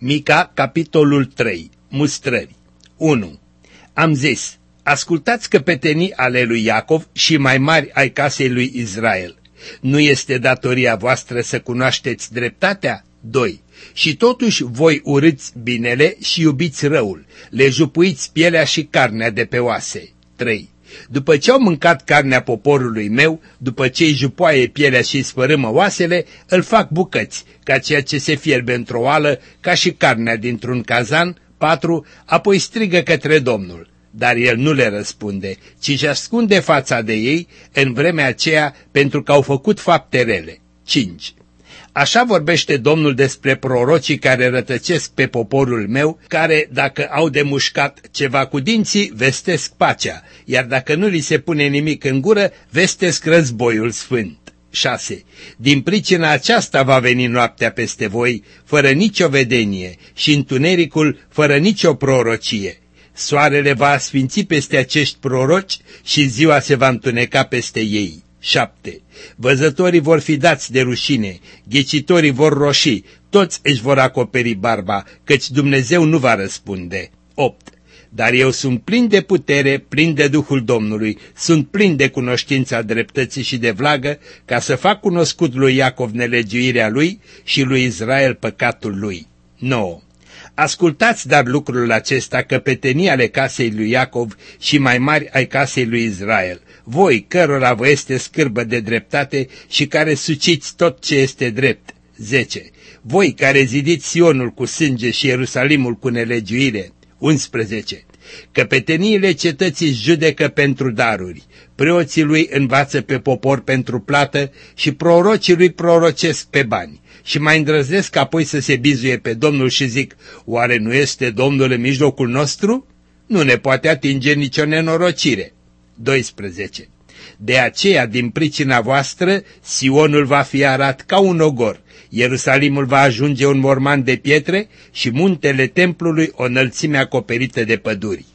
Mica, capitolul 3. Mustrări. 1. Am zis, ascultați căpetenii ale lui Iacov și mai mari ai casei lui Israel. Nu este datoria voastră să cunoașteți dreptatea? 2. Și totuși voi urâți binele și iubiți răul, le jupuiți pielea și carnea de pe oase. 3. După ce au mâncat carnea poporului meu, după ce îi jupoaie pielea și îi sfărâmă oasele, îl fac bucăți, ca ceea ce se fierbe într-o oală, ca și carnea dintr-un cazan. 4. Apoi strigă către Domnul, dar el nu le răspunde, ci își ascunde fața de ei în vremea aceea pentru că au făcut fapte rele. 5. Așa vorbește Domnul despre prorocii care rătăcesc pe poporul meu, care, dacă au de mușcat ceva cu dinții, vestesc pacea, iar dacă nu li se pune nimic în gură, vestesc războiul sfânt. 6. Din pricina aceasta va veni noaptea peste voi, fără nicio vedenie, și întunericul fără nicio prorocie. Soarele va asfinți peste acești proroci și ziua se va întuneca peste ei. 7. Văzătorii vor fi dați de rușine, ghicitorii vor roși, toți își vor acoperi barba, căci Dumnezeu nu va răspunde. 8. Dar eu sunt plin de putere, plin de Duhul Domnului, sunt plin de cunoștința dreptății și de vlagă, ca să fac cunoscut lui Iacov nelegiuirea lui și lui Israel păcatul lui. 9. Ascultați dar lucrul acesta, căpetenii ale casei lui Iacov și mai mari ai casei lui Israel, voi cărora vă este scârbă de dreptate și care suciți tot ce este drept. 10. Voi care zidiți Sionul cu sânge și Ierusalimul cu nelegiuire. 11. Căpeteniile cetății judecă pentru daruri, preoții lui învață pe popor pentru plată și prorocii lui prorocesc pe bani. Și mai îndrăznesc apoi să se bizuie pe Domnul și zic, oare nu este Domnul în mijlocul nostru? Nu ne poate atinge nicio nenorocire. 12. De aceea, din pricina voastră, Sionul va fi arat ca un ogor, Ierusalimul va ajunge un morman de pietre și muntele templului o înălțime acoperită de păduri.